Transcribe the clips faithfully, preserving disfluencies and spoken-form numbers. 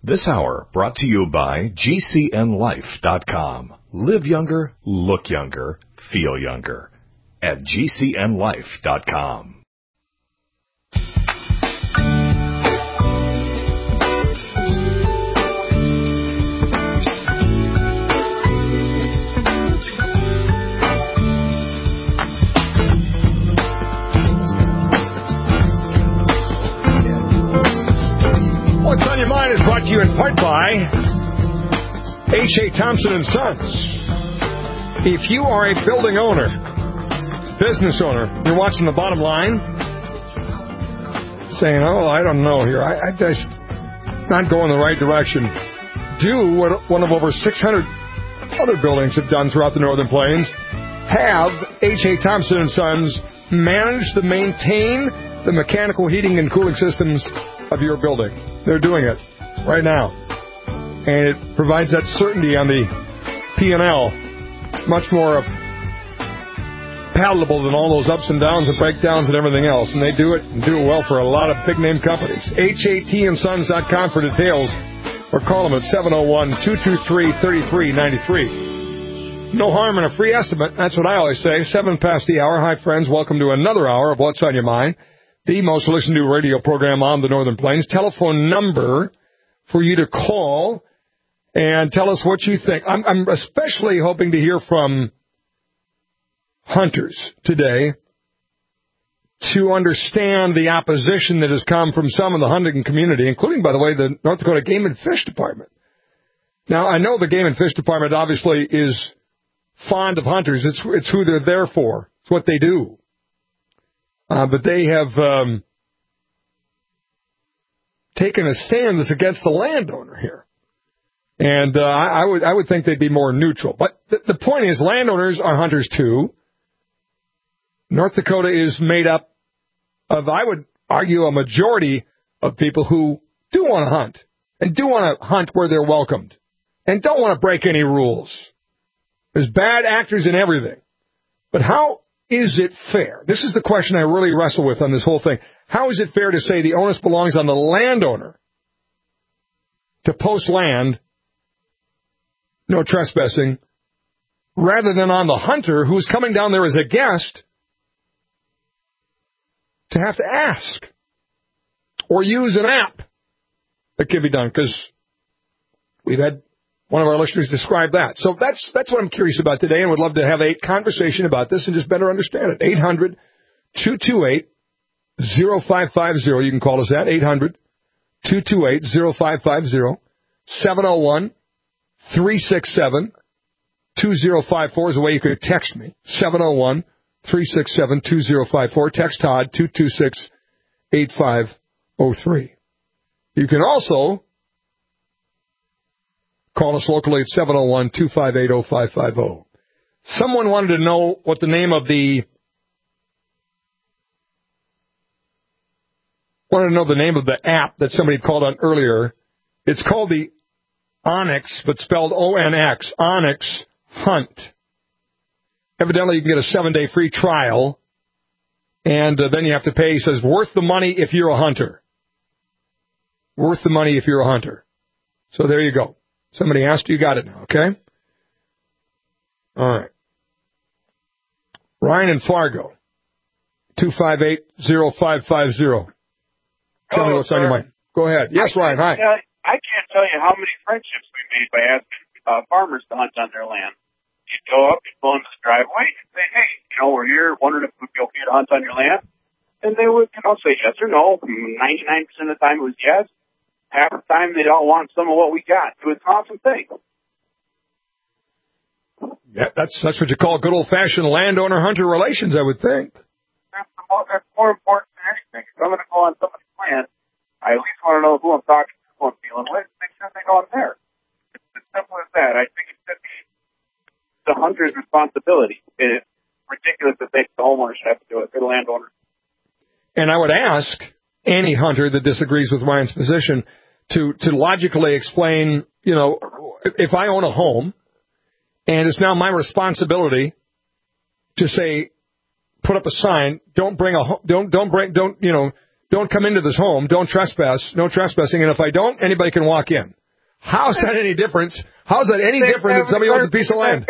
This hour brought to you by G C N life dot com. Live younger, look younger, feel younger at G C N life dot com. What's on Your Mind is brought to you in part by H A. Thompson and Sons. If you are a building owner, business owner, you're watching The Bottom Line, saying, oh, I don't know here, I, I just not going the right direction. Do what one of over six hundred other buildings have done throughout the Northern Plains. Have H A. Thompson and Sons manage to maintain the mechanical heating and cooling systems of your building. They're doing it right now. And it provides that certainty on the P and L. Much more palatable than all those ups and downs and breakdowns and everything else. And they do it and do it well for a lot of big-name companies. H A T and sons dot com for details. Or call them at seven oh one, two two three, three three nine three. No harm in a free estimate. That's what I always say. Seven past the hour. Hi, friends. Welcome to another hour of What's on Your Mind, the most listened to radio program on the Northern Plains. Telephone number for you to call and tell us what you think. I'm, I'm especially hoping to hear from hunters today to understand the opposition that has come from some of the hunting community, including, by the way, the North Dakota Game and Fish Department. Now, I know the Game and Fish Department obviously is fond of hunters. It's, it's who they're there for. It's what they do. Uh, but they have um, taken a stand that's against the landowner here. And uh, I, I would I would think they'd be more neutral. But th- the point is, landowners are hunters too. North Dakota is made up of, I would argue, a majority of people who do want to hunt. And do want to hunt where they're welcomed. And don't want to break any rules. There's bad actors in everything. But how is it fair? This is the question I really wrestle with on this whole thing. How is it fair to say the onus belongs on the landowner to post land, no trespassing, rather than on the hunter who's coming down there as a guest to have to ask or use an app that can be done? Because we've had one of our listeners describe that. So that's that's what I'm curious about today, and would love to have a conversation about this and just better understand it. eight hundred, two two eight, oh five five oh. You can call us at eight hundred, two two eight, oh five five oh. seven oh one, three six seven, two oh five four is the way you could text me. seven oh one, three six seven, two oh five four. Text Todd, two two six, eight five oh three. You can also call us locally at seven oh one, two five eight, oh five five oh. Someone wanted to know what the name of the wanted to know the name of the app that somebody called on earlier. It's called the Onyx, but spelled O N X, Onyx Hunt. Evidently, you can get a seven-day free trial, and uh, then you have to pay. It says, worth the money if you're a hunter. Worth the money if you're a hunter. So there you go. Somebody asked, you got it now, okay? All right. Ryan in Fargo, two five eight, oh five five oh. Tell Hello, me what's sir. on your mind. Go ahead. Yes, I Ryan, hi. Tell, I can't tell you how many friendships we made by asking uh, farmers to hunt on their land. You'd go up, you'd pull into the driveway, and say, hey, you know, we're here, wondering if it would be okay to hunt on your land. And they would, you know, say yes or no. ninety-nine percent of the time it was yes. Half the time they'd all want some of what we got. It was an awesome thing. Yeah, that's that's what you call good old-fashioned landowner-hunter relations, I would think. That's, the more, that's more important than anything. If I'm going to go on somebody's land, I at least want to know who I'm talking to, who I'm dealing with, make sure they know I'm there. It's as simple as that. I think it should be the hunter's responsibility. It's ridiculous that they, the homeowners have to do it. They're the landowners. And I would ask any hunter that disagrees with Ryan's position to, to logically explain, you know, if I own a home and it's now my responsibility to say, put up a sign, don't bring a, don't, don't bring, don't, you know, don't come into this home, don't trespass, no trespassing, and if I don't, anybody can walk in. How's that any different? How's that any different than somebody owns a piece of land?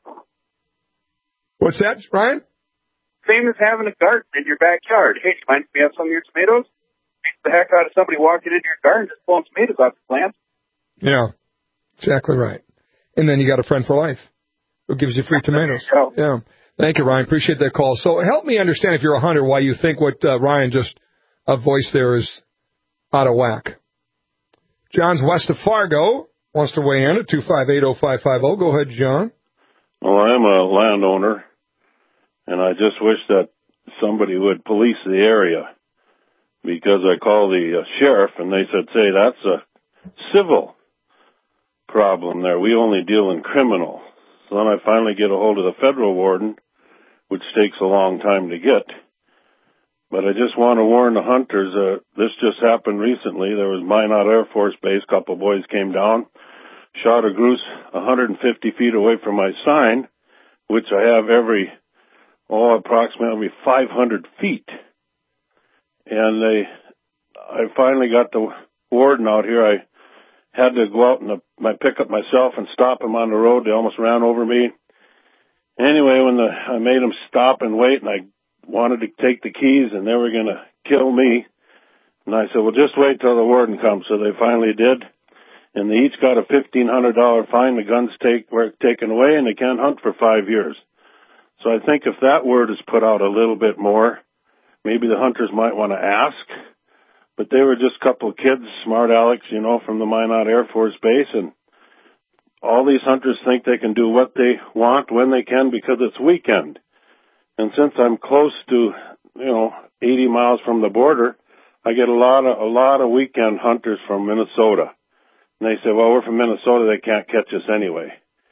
What's that, Ryan? Same as having a garden in your backyard. Hey, do you mind if we have some of your tomatoes? Beats the heck out of somebody walking into your garden just pulling tomatoes off the plant. Yeah, exactly right. And then you got a friend for life who gives you free tomatoes. Yeah. Thank you, Ryan. Appreciate that call. So help me understand, if you're a hunter, why you think what uh, Ryan just uh, voiced there is out of whack. John's west of Fargo, wants to weigh in at two five eight oh five five oh. Go ahead, John. Well, I'm a landowner, and I just wish that somebody would police the area, because I called the uh, sheriff, and they said, say, that's a civil problem there. We only deal in criminal. So then I finally get a hold of the federal warden, which takes a long time to get. But I just want to warn the hunters, uh, this just happened recently. There was Minot Air Force Base, a couple boys came down, shot a goose one hundred fifty feet away from my sign, which I have every, oh, approximately five hundred feet. And they, I finally got the warden out here. I had to go out in the, my pickup myself and stop them on the road. They almost ran over me. Anyway, when the, I made them stop and wait, and I wanted to take the keys, and they were going to kill me. And I said, well, just wait till the warden comes. So they finally did. And they each got a fifteen hundred dollars fine. The guns take, were taken away, and they can't hunt for five years. So I think if that word is put out a little bit more, maybe the hunters might want to ask. But they were just a couple of kids, smart Alex, you know, from the Minot Air Force Base, and all these hunters think they can do what they want when they can because it's weekend. And since I'm close to, you know, eighty miles from the border, I get a lot of, a lot of weekend hunters from Minnesota. And they say, well, we're from Minnesota, they can't catch us anyway.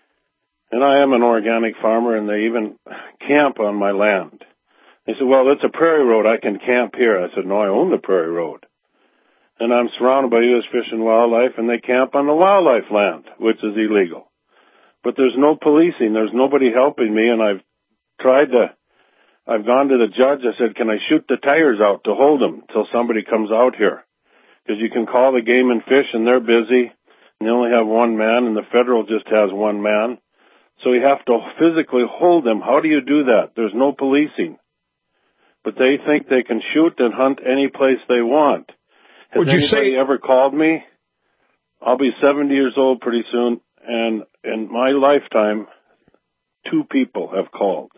And I am an organic farmer, and they even camp on my land. They said, well, it's a prairie road, I can camp here. I said, no, I own the prairie road. And I'm surrounded by U S Fish and Wildlife, and they camp on the wildlife land, which is illegal. But there's no policing. There's nobody helping me, and I've tried to, I've gone to the judge. I said, can I shoot the tires out to hold them until somebody comes out here? Because you can call the Game and Fish, and they're busy, and they only have one man, and the federal just has one man. So you have to physically hold them. How do you do that? There's no policing. But they think they can shoot and hunt any place they want. Has Would you anybody say ever called me? I'll be seventy years old pretty soon, and in my lifetime, two people have called.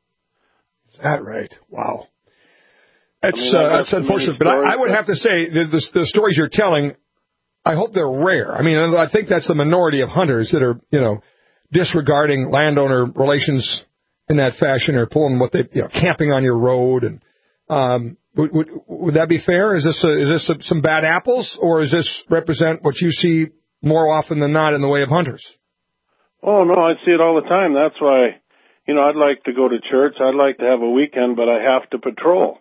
Is that right? Wow. That's, I mean, uh, that's unfortunate, but I, I would have to say the, the, the stories you're telling, I hope they're rare. I mean, I think that's the minority of hunters that are, you know, disregarding landowner relations in that fashion, or pulling what they, you know, camping on your road. And um, would, would would that be fair? Is this a, is this a, some bad apples, or does this represent what you see more often than not in the way of hunters? Oh no, I see it all the time. That's why, you know, I'd like to go to church. I'd like to have a weekend, but I have to patrol.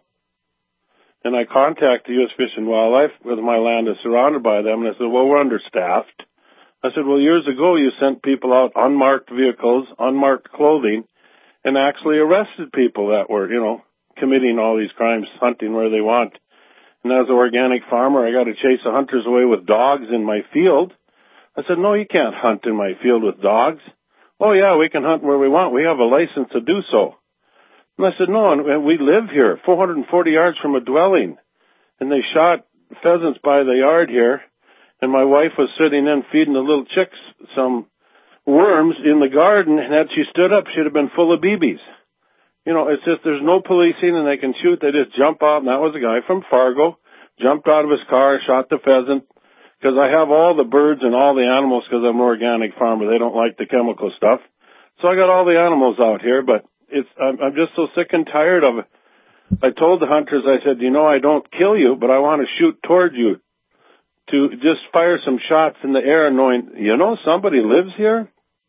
And I contacted U S Fish and Wildlife, because my land is surrounded by them, and I said, well, we're understaffed. I said, well, years ago you sent people out, unmarked vehicles, unmarked clothing, and actually arrested people that were, you know, committing all these crimes, hunting where they want. And as an organic farmer, I got to chase the hunters away with dogs in my field. I said, no, you can't hunt in my field with dogs. Oh, yeah, we can hunt where we want. We have a license to do so. And I said, no, and we live here, four hundred forty yards from a dwelling. And they shot pheasants by the yard here, and my wife was sitting in feeding the little chicks some worms in the garden, and had she stood up, she'd have been full of B Bs. You know, it's just there's no policing, and they can shoot. They just jump out, and that was a guy from Fargo, jumped out of his car, shot the pheasant, because I have all the birds and all the animals because I'm an organic farmer. They don't like the chemical stuff. So I got all the animals out here, but it's I'm, I'm just so sick and tired of it. I told the hunters, I said, you know, I don't kill you, but I want to shoot toward you, to just fire some shots in the air knowing, you know, somebody lives here.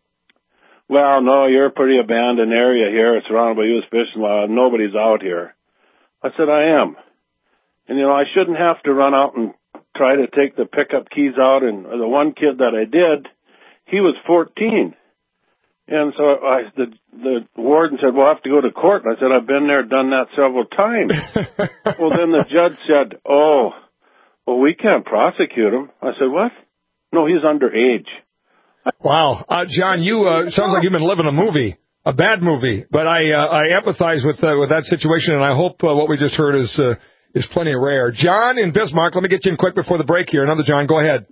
Well, no, you're a pretty abandoned area here. It's surrounded by U S Fish and Wildlife. Nobody's out here. I said, I am. And, you know, I shouldn't have to run out and try to take the pickup keys out. And the one kid that I did, he was fourteen. And so I, the, the warden said, well, I have to go to court. And I said, I've been there, done that several times. Well, then the judge said, oh, well, we can't prosecute him. I said, what? No, he's underage. Wow. Uh, John, you uh, sounds like you've been living a movie, a bad movie. But I uh, I empathize with uh, with that situation, and I hope uh, what we just heard is uh, is plenty rare. John in Bismarck, let me get you in quick before the break here. Another John, go ahead.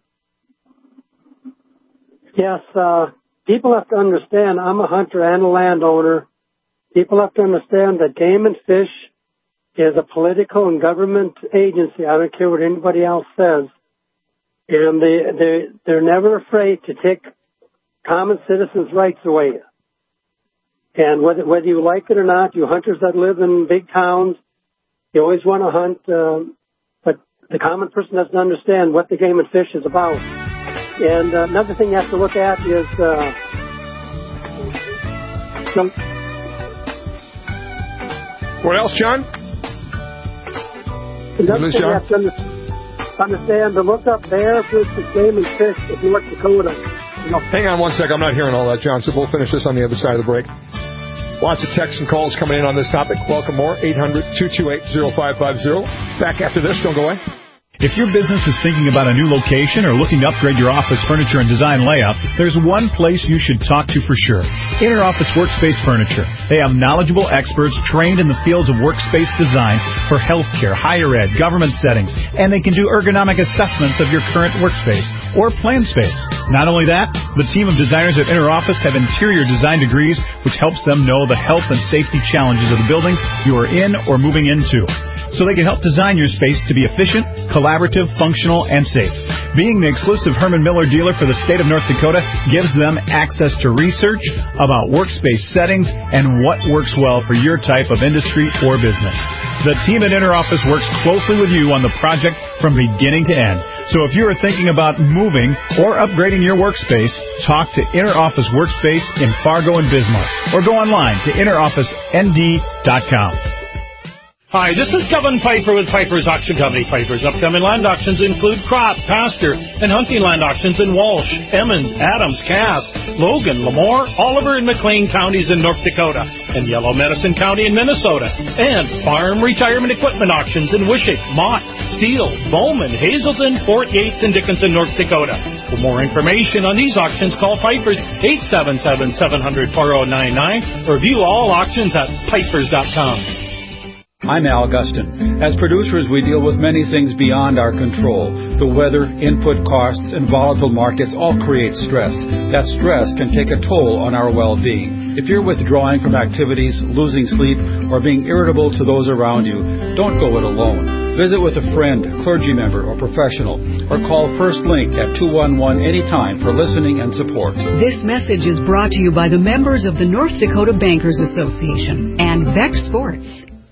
Yes, uh, people have to understand I'm a hunter and a landowner. People have to understand that Game and Fish is a political and government agency. I don't care what anybody else says. And they, they, they're never afraid to take common citizens' rights away. And whether, whether you like it or not, you hunters that live in big towns, you always want to hunt, uh, but the common person doesn't understand what the Game and Fish is about. And uh, another thing you have to look at is uh, some... What else, John? Another thing you have to understand. Understand to look up Bear versus Game and Fish of North Dakota. You know. Hang on one sec. I'm not hearing all that, John, so we'll finish this on the other side of the break. Lots of texts and calls coming in on this topic. Welcome more. eight hundred, two two eight, oh five five oh. Back after this. Don't go away. If your business is thinking about a new location or looking to upgrade your office furniture and design layout, there's one place you should talk to for sure. Interoffice Workspace Furniture. They have knowledgeable experts trained in the fields of workspace design for healthcare, higher ed, government settings, and they can do ergonomic assessments of your current workspace or planned space. Not only that, the team of designers at Interoffice have interior design degrees, which helps them know the health and safety challenges of the building you are in or moving into. So they can help design your space to be efficient, collaborative, functional, and safe. Being the exclusive Herman Miller dealer for the state of North Dakota gives them access to research about workspace settings and what works well for your type of industry or business. The team at Interoffice works closely with you on the project from beginning to end. So if you are thinking about moving or upgrading your workspace, talk to Interoffice Workspace in Fargo and Bismarck, or go online to interoffice n d dot com. Hi, this is Kevin Piper with Piper's Auction Company. Piper's upcoming land auctions include crop, pasture, and hunting land auctions in Walsh, Emmons, Adams, Cass, Logan, Lemoore, Oliver, and McLean counties in North Dakota, and Yellow Medicine County in Minnesota, and farm retirement equipment auctions in Wishick, Mott, Steele, Bowman, Hazelton, Fort Yates, and Dickinson, North Dakota. For more information on these auctions, call Piper's eight seven seven, seven hundred, four oh nine nine or view all auctions at pipers dot com. I'm Al Gustin. As producers, we deal with many things beyond our control. The weather, input costs, and volatile markets all create stress. That stress can take a toll on our well-being. If you're withdrawing from activities, losing sleep, or being irritable to those around you, don't go it alone. Visit with a friend, clergy member, or professional, or call First Link at two one one anytime for listening and support. This message is brought to you by the members of the North Dakota Bankers Association and Vex Sports.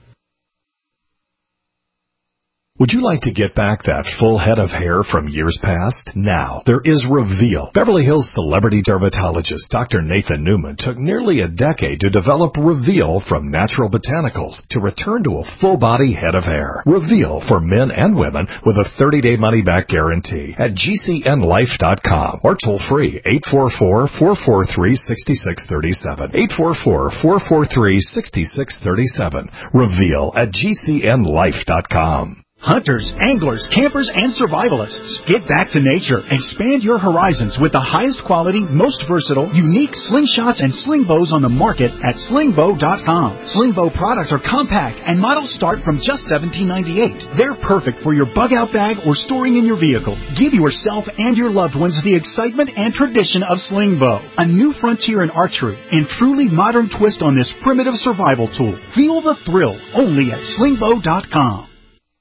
Would you like to get back that full head of hair from years past? Now, there is Reveal. Beverly Hills celebrity dermatologist Doctor Nathan Newman took nearly a decade to develop Reveal from natural botanicals to return to a full-body head of hair. Reveal for men and women with a thirty-day money-back guarantee at G C N life dot com or toll-free eight four four, four four three, six six three seven. eight four four, four four three, six six three seven. Reveal at G C N life dot com. Hunters, anglers, campers, and survivalists, get back to nature. Expand your horizons with the highest quality, most versatile, unique slingshots and sling bows on the market at sling bow dot com. Sling bow products are compact and models start from just seventeen ninety-eight. They're perfect for your bug out bag or storing in your vehicle. Give yourself and your loved ones the excitement and tradition of sling bow, a new frontier in archery and truly modern twist on this primitive survival tool. Feel the thrill only at sling bow dot com.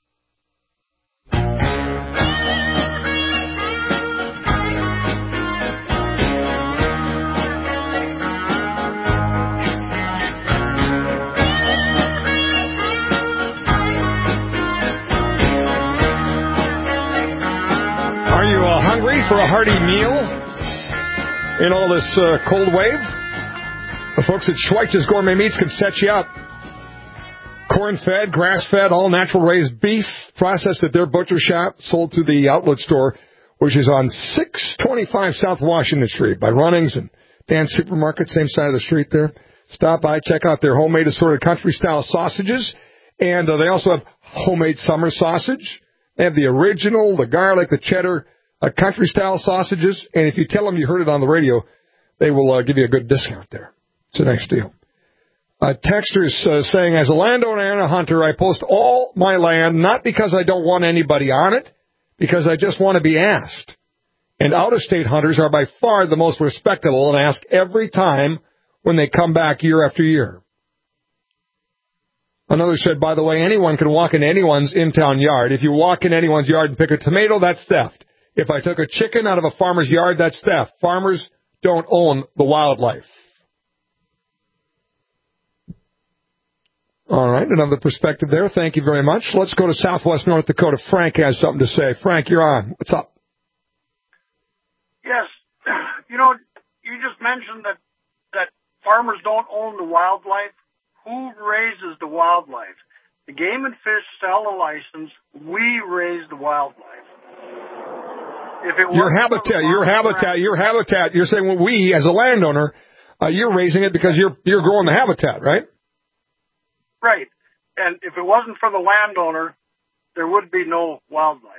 For a hearty meal in all this uh, cold wave, the folks at Schweitz's Gourmet Meats can set you up. Corn-fed, grass-fed, all-natural raised beef processed at their butcher shop, sold through the outlet store, which is on six twenty-five South Washington Street by Runnings and Dan's Supermarket, same side of the street there. Stop by, check out their homemade assorted country-style sausages, and uh, they also have homemade summer sausage. They have the original, the garlic, the cheddar, uh, country-style sausages, and if you tell them you heard it on the radio, they will uh, give you a good discount there. It's a nice deal. Uh, Texter's uh, saying, as a landowner and a hunter, I post all my land, not because I don't want anybody on it, because I just want to be asked. And out-of-state hunters are by far the most respectable and ask every time when they come back year after year. Another said, by the way, anyone can walk in anyone's in-town yard. If you walk in anyone's yard and pick a tomato, that's theft. If I took a chicken out of a farmer's yard, that's theft. Farmers don't own the wildlife. All right, another perspective there. Thank you very much. Let's go to Southwest North Dakota. Frank has something to say. Frank, you're on. What's up? Yes. You know, you just mentioned that, that farmers don't own the wildlife. Who raises the wildlife? The Game and Fish sell a license. We raise the wildlife. If it your habitat, your habitat, your habitat. You're saying, well, we, as a landowner, uh, you're raising it because you're you're growing the habitat, right? Right. And if it wasn't for the landowner, there would be no wildlife.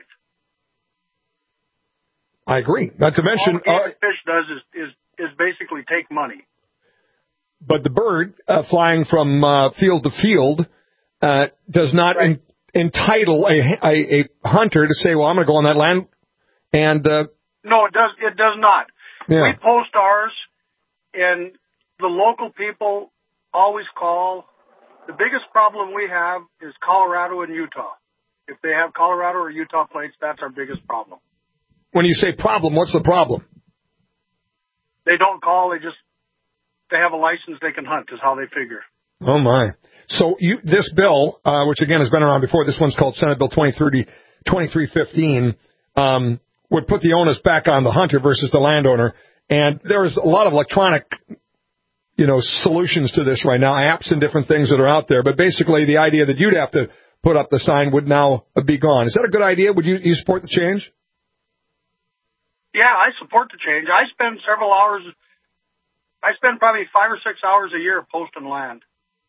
I agree. Not to mention, all the Game and Fish does is, is is basically take money. But the bird uh, flying from uh, field to field uh, does not right. en- entitle a, a, a hunter to say, well, I'm going to go on that land. And uh, no, it does. It does not. Yeah. We post ours, and the local people always call. The biggest problem we have is Colorado and Utah. If they have Colorado or Utah plates, that's our biggest problem. When you say problem, what's the problem? They don't call. They just they have a license. They can hunt. Is how they figure. Oh my! So you this bill, uh, which again has been around before. This one's called Senate Bill twenty-three fifteen. Um, would put the onus back on the hunter versus the landowner. And there's a lot of electronic, you know, solutions to this right now, apps and different things that are out there. But basically the idea that you'd have to put up the sign would now be gone. Is that a good idea? Would you, you support the change? Yeah, I support the change. I spend several hours, I spend probably five or six hours a year posting land.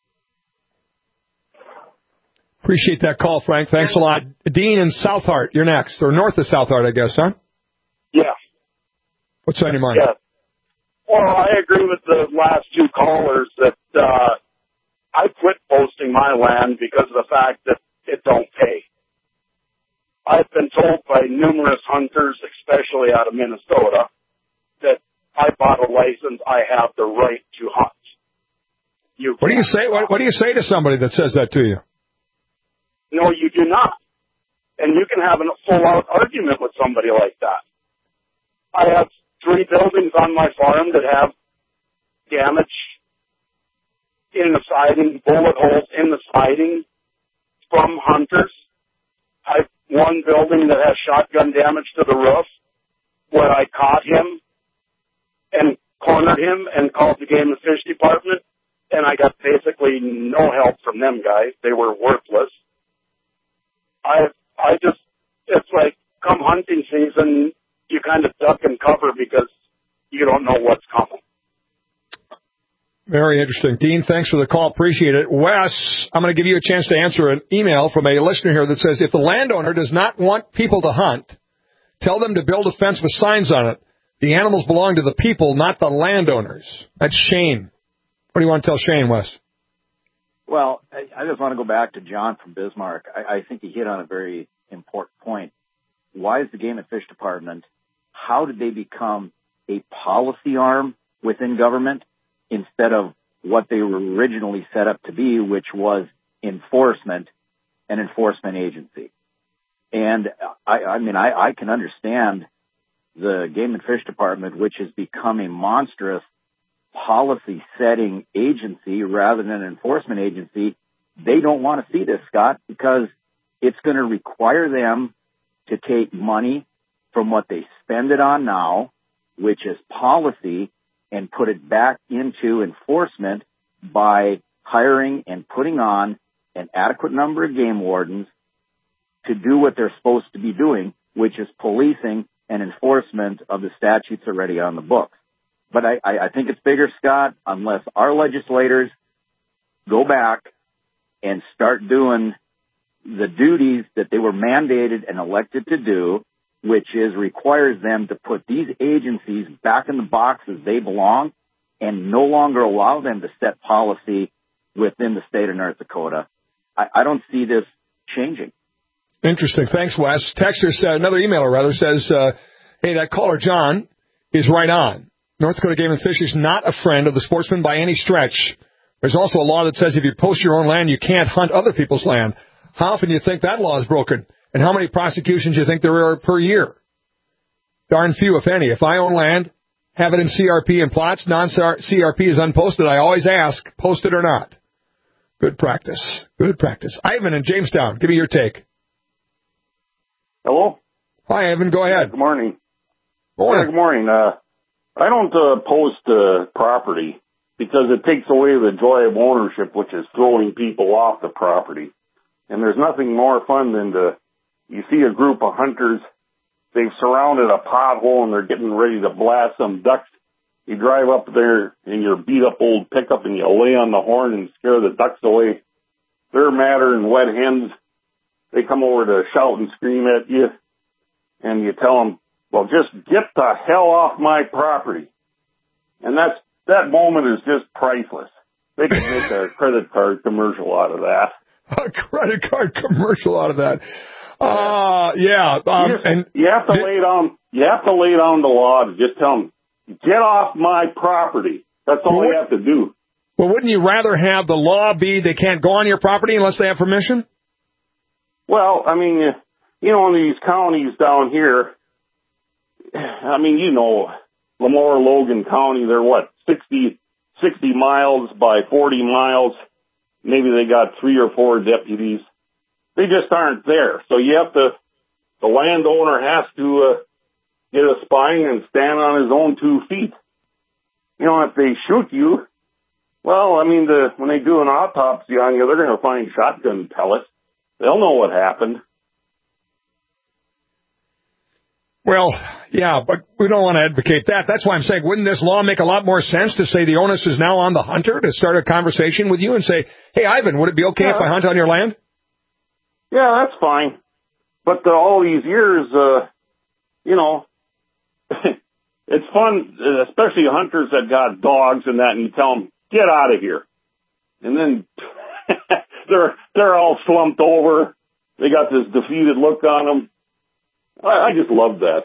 Appreciate that call, Frank. Thanks a lot. Dean in Southheart, you're next. Or north of Southheart, I guess, huh? Yeah. What's on your mind? Yeah. Well, I agree with the last two callers that uh, I quit posting my land because of the fact that it don't pay. I've been told by numerous hunters, especially out of Minnesota, that I bought a license, I have the right to hunt. You what do you say? What, what do you say to somebody that says that to you? No, you do not. And you can have a full-out argument with somebody like that. I have three buildings on my farm that have damage in the siding, bullet holes in the siding from hunters. I've one building that has shotgun damage to the roof where I caught him and cornered him and called the Game and Fish Department, and I got basically no help from them guys. They were worthless. I I just, it's like, come hunting season, you kind of duck and cover because you don't know what's coming. Very interesting. Dean, thanks for the call. Appreciate it. Wes, I'm going to give you a chance to answer an email from a listener here that says, if the landowner does not want people to hunt, tell them to build a fence with signs on it. The animals belong to the people, not the landowners. That's Shane. What do you want to tell Shane, Wes? Well, I just want to go back to John from Bismarck. I, I think he hit on a very important point. Why is the Game and Fish Department, how did they become a policy arm within government instead of what they were originally set up to be, which was enforcement, an enforcement agency? And I, I mean, I, I can understand the Game and Fish Department, which has become a monstrous policy-setting agency rather than an enforcement agency. They don't want to see this, Scott, because it's going to require them to take money from what they spend it on now, which is policy, and put it back into enforcement by hiring and putting on an adequate number of game wardens to do what they're supposed to be doing, which is policing and enforcement of the statutes already on the books. But I, I think it's bigger, Scott, unless our legislators go back and start doing the duties that they were mandated and elected to do, which is requires them to put these agencies back in the boxes they belong and no longer allow them to set policy within the state of North Dakota. I, I don't see this changing. Interesting. Thanks, Wes. Texter said, another emailer rather says, uh, hey, that caller John is right on. North Dakota Game and Fish is not a friend of the sportsman by any stretch. There's also a law that says if you post your own land, you can't hunt other people's land. How often do you think that law is broken? And how many prosecutions do you think there are per year? Darn few, if any. If I own land, have it in C R P and plots, non-C R P is unposted, I always ask, posted or not. Good practice. Good practice. Ivan in Jamestown, give me your take. Hello? Hi, Ivan. Go ahead. Good morning. Morning. Yeah, good morning. Uh, I don't uh, post uh, property because it takes away the joy of ownership, which is throwing people off the property. And there's nothing more fun than to, you see a group of hunters, they've surrounded a pothole and they're getting ready to blast some ducks. You drive up there in your beat-up old pickup and you lay on the horn and scare the ducks away. They're madder than wet hens. They come over to shout and scream at you, and you tell them, well, just get the hell off my property. And that's, that moment is just priceless. They could make a credit card commercial out of that. A credit card commercial out of that. Uh, yeah. Um, you, just, and you have to th- lay down, you have to lay down the law to just tell them, get off my property. That's all you have to do. Well, wouldn't you rather have the law be they can't go on your property unless they have permission? Well, I mean, you know, in these counties down here, I mean, you know, Lemoore, Logan County, they're what, sixty, sixty miles by forty miles. Maybe they got three or four deputies. They just aren't there. So you have to, the landowner has to uh, get a spine and stand on his own two feet. You know, if they shoot you, well, I mean, the, when they do an autopsy on you, they're going to find shotgun pellets. They'll know what happened. Well, yeah, but we don't want to advocate that. That's why I'm saying, wouldn't this law make a lot more sense to say the onus is now on the hunter to start a conversation with you and say, hey, Ivan, would it be okay yeah. if I hunt on your land? Yeah, that's fine. But uh, all these years, uh, you know, it's fun, especially hunters that got dogs and that, and you tell them, get out of here. And then they're they're all slumped over. They got this defeated look on them. I, I just love that.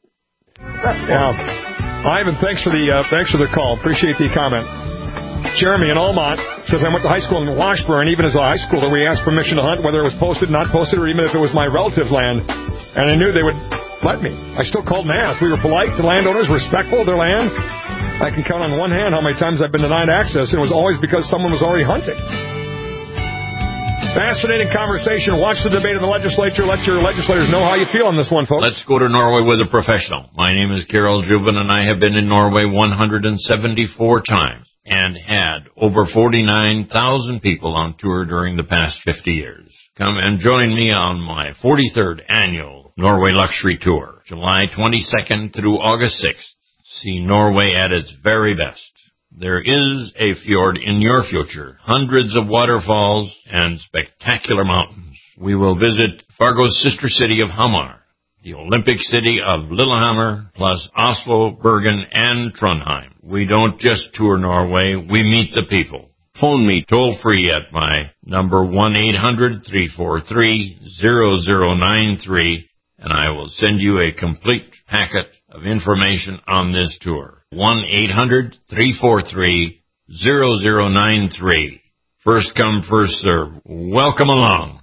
Yeah, Ivan, thanks for the uh, thanks for the call. Appreciate the comment. Jeremy in Almont says I went to high school in Washburn. Even as a high schooler, we asked permission to hunt, whether it was posted, not posted, or even if it was my relative's land, and I knew they would let me. I still called and asked. We were polite to landowners, respectful of their land. I can count on one hand how many times I've been denied access, and it was always because someone was already hunting. Fascinating conversation. Watch the debate in the legislature. Let your legislators know how you feel on this one, folks. Let's go to Norway with a professional. My name is Carol Juven, and I have been in Norway one hundred seventy-four times and had over forty-nine thousand people on tour during the past fifty years. Come and join me on my forty-third annual Norway Luxury Tour, July twenty-second through August sixth. See Norway at its very best. There is a fjord in your future, hundreds of waterfalls and spectacular mountains. We will visit Fargo's sister city of Hamar, the Olympic city of Lillehammer, plus Oslo, Bergen, and Trondheim. We don't just tour Norway, we meet the people. Phone me toll-free at my number one eight hundred, three four three, zero zero nine three, and I will send you a complete packet of information on this tour. one eight hundred, three four three, zero zero nine three. First come, first serve. Welcome along.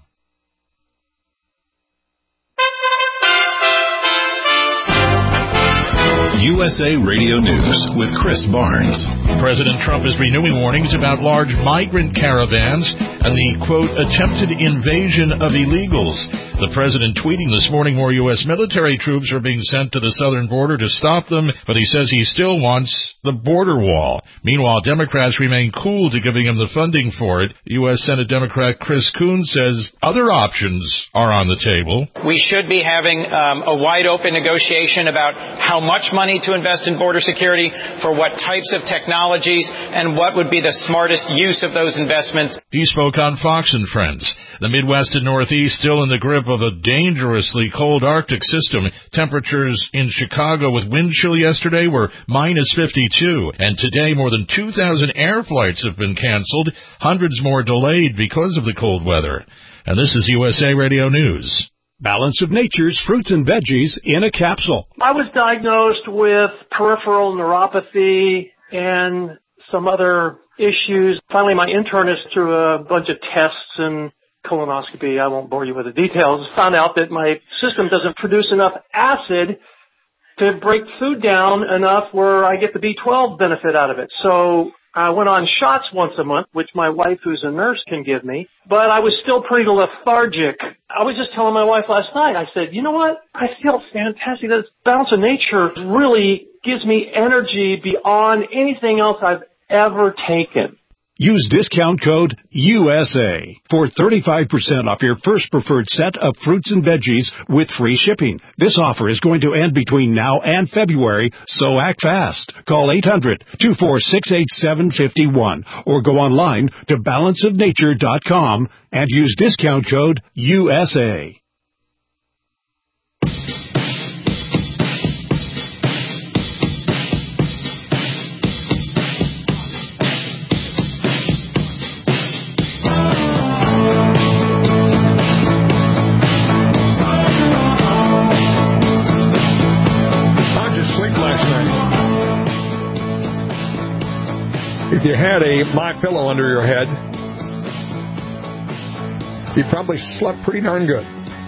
U S A Radio News with Chris Barnes. President Trump is renewing warnings about large migrant caravans and the, quote, attempted invasion of illegals. The president tweeting this morning more U S military troops are being sent to the southern border to stop them, but he says he still wants the border wall. Meanwhile, Democrats remain cool to giving him the funding for it. U S Senate Democrat Chris Coons says other options are on the table. We should be having um, a wide-open negotiation about how much money to invest in border security, for what types of technologies, and what would be the smartest use of those investments. He spoke broke on Fox and Friends. The Midwest and Northeast still in the grip of a dangerously cold Arctic system. Temperatures in Chicago with wind chill yesterday were minus fifty-two. And today more than two thousand air flights have been canceled, hundreds more delayed because of the cold weather. And this is U S A Radio News. Balance of Nature's fruits and veggies in a capsule. I was diagnosed with peripheral neuropathy and some other issues. Finally, my internist, through a bunch of tests and colonoscopy, I won't bore you with the details, found out that my system doesn't produce enough acid to break food down enough where I get the B twelve benefit out of it. So I went on shots once a month, which my wife, who's a nurse, can give me, but I was still pretty lethargic. I was just telling my wife last night, I said, you know what? I feel fantastic. This Balance of Nature really gives me energy beyond anything else I've ever taken. Use discount code U S A for thirty-five percent off your first preferred set of fruits and veggies with free shipping. This offer is going to end between now and February, so act fast. Call eight hundred, two four six, eight seven five one or go online to balance of nature dot com and use discount code U S A. If you had a MyPillow under your head, you probably slept pretty darn good.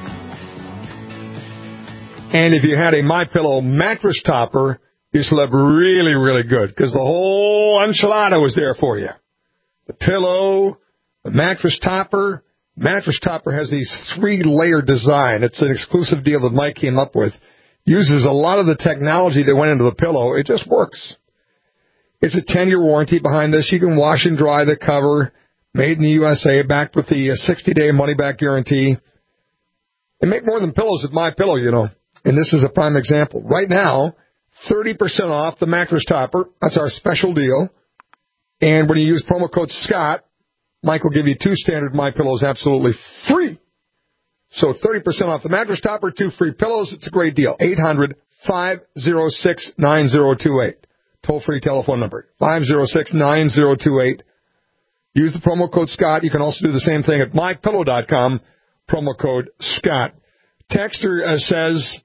And if you had a MyPillow mattress topper, you slept really, really good because the whole enchilada was there for you. The pillow, the mattress topper. Mattress topper has these three-layer design. It's an exclusive deal that Mike came up with. Uses a lot of the technology that went into the pillow. It just works. It's a ten-year warranty behind this. You can wash and dry the cover. Made in the U S A, backed with the sixty-day money-back guarantee. They make more than pillows at MyPillow, you know. And this is a prime example. Right now, thirty percent off the mattress topper. That's our special deal. And when you use promo code Scott, Mike will give you two standard MyPillows absolutely free. So thirty percent off the mattress topper, two free pillows. It's a great deal. eight hundred, five oh six, nine oh two eight. Toll-free telephone number, five oh six, nine oh two eight. Use the promo code Scott. You can also do the same thing at my pillow dot com, promo code Scott. Texter uh, says,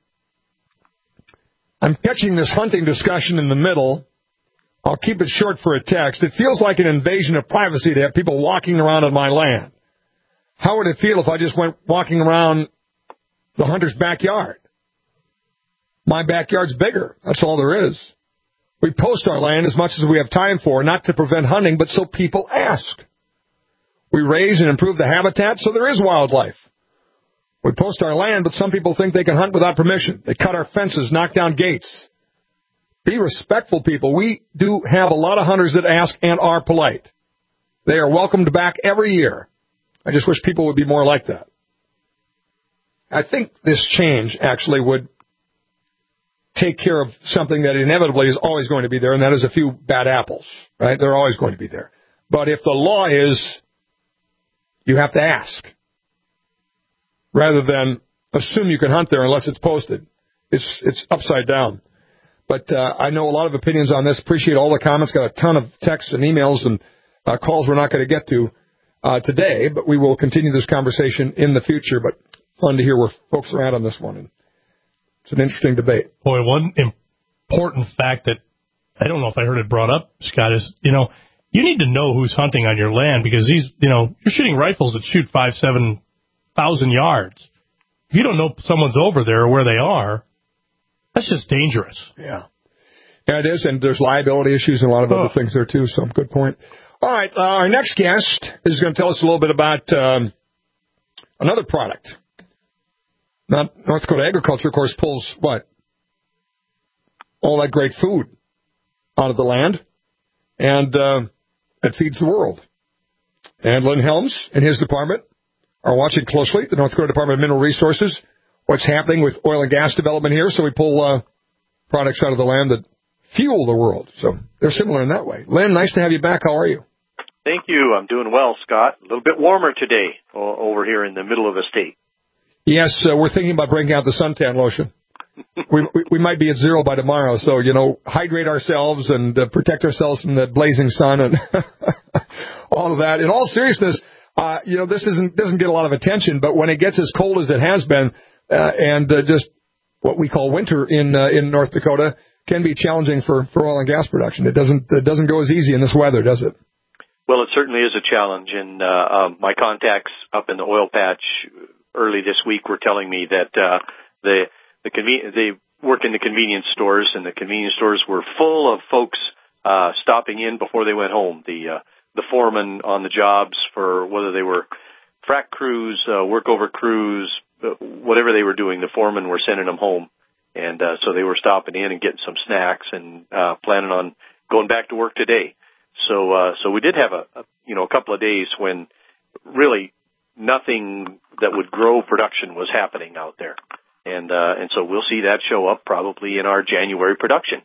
I'm catching this hunting discussion in the middle. I'll keep it short for a text. It feels like an invasion of privacy to have people walking around on my land. How would it feel if I just went walking around the hunter's backyard? My backyard's bigger. That's all there is. We post our land as much as we have time for, not to prevent hunting, but so people ask. We raise and improve the habitat so there is wildlife. We post our land, but some people think they can hunt without permission. They cut our fences, knock down gates. Be respectful, people. We do have a lot of hunters that ask and are polite. They are welcomed back every year. I just wish people would be more like that. I think this change actually would take care of something that inevitably is always going to be there, and that is a few bad apples, right? They're always going to be there. But if the law is you have to ask rather than assume you can hunt there unless it's posted, it's it's upside down. But uh, I know a lot of opinions on this. Appreciate all the comments. Got a ton of texts and emails and uh, calls we're not going to get to uh, today, but we will continue this conversation in the future. But fun to hear where folks are at on this one. And it's an interesting debate. Boy, one important fact that I don't know if I heard it brought up, Scott, is, you know, you need to know who's hunting on your land because these, you know, you're shooting rifles that shoot five, seven thousand yards. If you don't know someone's over there or where they are, that's just dangerous. Yeah. Yeah, it is, and there's liability issues and a lot of oh. other things there, too, so good point. All right, uh, our next guest is going to tell us a little bit about um, another product. Not North Dakota Agriculture, of course, pulls what? All that great food out of the land, and uh, it feeds the world. And Lynn Helms and his department are watching closely, the North Dakota Department of Mineral Resources, what's happening with oil and gas development here, so we pull uh, products out of the land that fuel the world. So they're similar in that way. Lynn, nice to have you back. How are you? Thank you. I'm doing well, Scott. A little bit warmer today o- over here in the middle of the state. Yes, uh, we're thinking about breaking out the suntan lotion. we, we we might be at zero by tomorrow, so, you know, hydrate ourselves and uh, protect ourselves from the blazing sun and all of that. In all seriousness, uh, you know, this isn't doesn't get a lot of attention, but when it gets as cold as it has been, uh, and uh, just what we call winter in uh, in North Dakota can be challenging for, for oil and gas production. It doesn't it doesn't go as easy in this weather, does it? Well, it certainly is a challenge, and uh, uh, my contacts up in the oil patch early this week were telling me that uh, the the conven- they work in the convenience stores, and the convenience stores were full of folks uh, stopping in before they went home. The uh, the foremen on the jobs for whether they were frac crews, uh, workover crews, whatever they were doing, the foremen were sending them home, and uh, so they were stopping in and getting some snacks and uh, planning on going back to work today. So, uh, so we did have a, a, you know, a couple of days when really nothing that would grow production was happening out there. And, uh, and so we'll see that show up probably in our January production.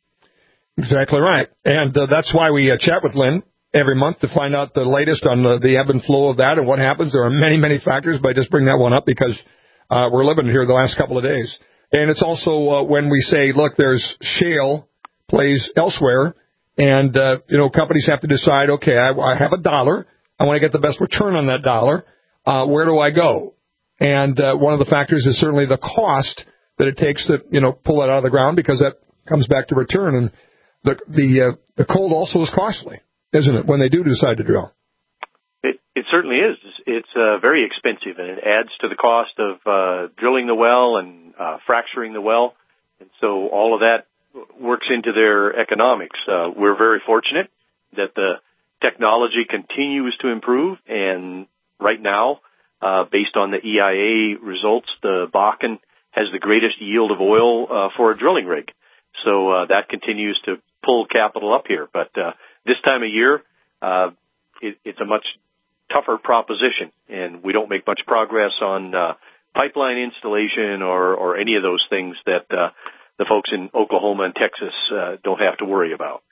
Exactly right. And uh, that's why we uh, chat with Lynn every month to find out the latest on the, the ebb and flow of that and what happens. There are many, many factors, but I just bring that one up because uh, we're living here the last couple of days. And it's also uh, when we say, look, there's shale plays elsewhere. And, uh, you know, companies have to decide, okay, I, I have a dollar. I want to get the best return on that dollar. Uh, where do I go? And uh, one of the factors is certainly the cost that it takes to, you know, pull it out of the ground because that comes back to return. And the the, uh, the cold also is costly, isn't it, when they do decide to drill? It, it certainly is. It's uh, very expensive, and it adds to the cost of uh, drilling the well and uh, fracturing the well. And so all of that works into their economics. Uh, we're very fortunate that the technology continues to improve, and right now, uh, based on the E I A results, the Bakken has the greatest yield of oil uh, for a drilling rig. So uh, that continues to pull capital up here. But uh, this time of year, uh, it, it's a much tougher proposition, and we don't make much progress on uh, pipeline installation or, or any of those things that uh, the folks in Oklahoma and Texas uh, don't have to worry about.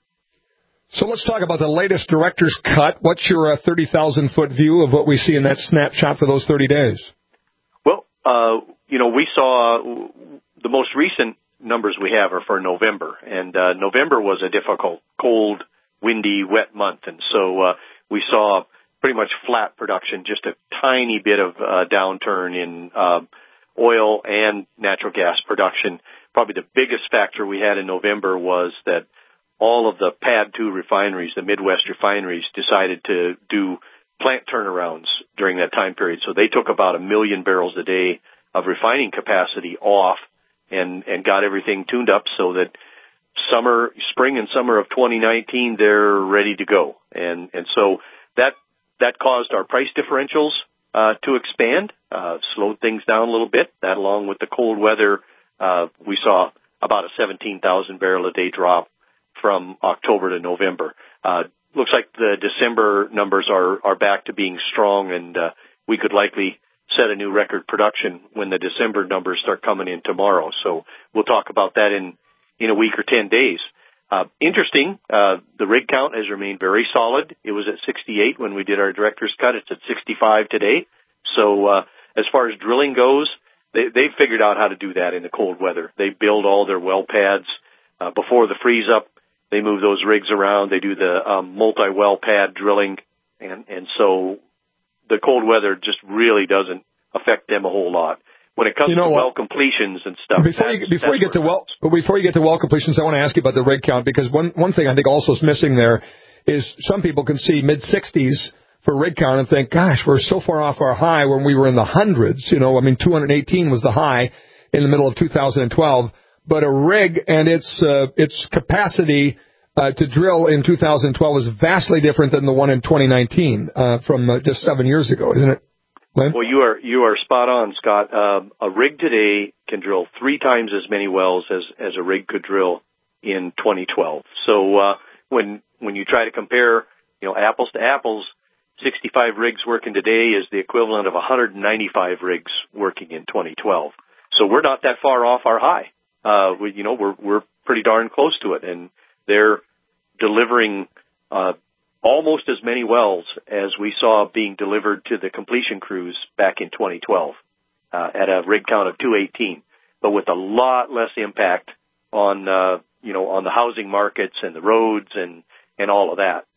So let's talk about the latest director's cut. What's your uh, thirty thousand foot view of what we see in that snapshot for those thirty days? Well, uh, you know, we saw the most recent numbers we have are for November, and uh, November was a difficult, cold, windy, wet month, and so uh, we saw pretty much flat production, just a tiny bit of uh, downturn in uh, oil and natural gas production. Probably the biggest factor we had in November was that all of the P A D two refineries, the Midwest refineries, decided to do plant turnarounds during that time period. So they took about a million barrels a day of refining capacity off and, and got everything tuned up so that summer, spring and summer of twenty nineteen, they're ready to go. And, and so that, that caused our price differentials, uh, to expand, uh, slowed things down a little bit. That along with the cold weather, uh, we saw about a seventeen thousand barrel a day drop from October to November. Uh, looks like the December numbers are, are back to being strong, and uh, we could likely set a new record production when the December numbers start coming in tomorrow. So we'll talk about that in, in a week or ten days. Uh, interesting, uh, the rig count has remained very solid. It was at sixty-eight when we did our director's cut. It's at sixty-five today. So uh, as far as drilling goes, they, they've figured out how to do that in the cold weather. They build all their well pads uh, before the freeze up. They move those rigs around. They do the um, multi-well pad drilling, and, and so the cold weather just really doesn't affect them a whole lot. When it comes you know to well completions and stuff. Before you, before you get to well, before you get to well completions, I want to ask you about the rig count, because one one thing I think also is missing there is some people can see mid sixties for rig count and think, gosh, we're so far off our high when we were in the hundreds. You know, I mean, two hundred eighteen was the high in the middle of two thousand twelve. But a rig and its uh, its capacity uh, to drill in two thousand twelve is vastly different than the one in twenty nineteen uh, from uh, just seven years ago, isn't it, Lynn? Well, you are you are spot on, Scott. Um, a rig today can drill three times as many wells as as a rig could drill in twenty twelve. So uh, when when you try to compare, you know, apples to apples, sixty-five rigs working today is the equivalent of one hundred ninety-five rigs working in twenty twelve. So we're not that far off our high. Uh, we, you know, we're, we're pretty darn close to it, and they're delivering, uh, almost as many wells as we saw being delivered to the completion crews back in twenty twelve uh, at a rig count of two eighteen, but with a lot less impact on, uh, you know, on the housing markets and the roads and, and all of that.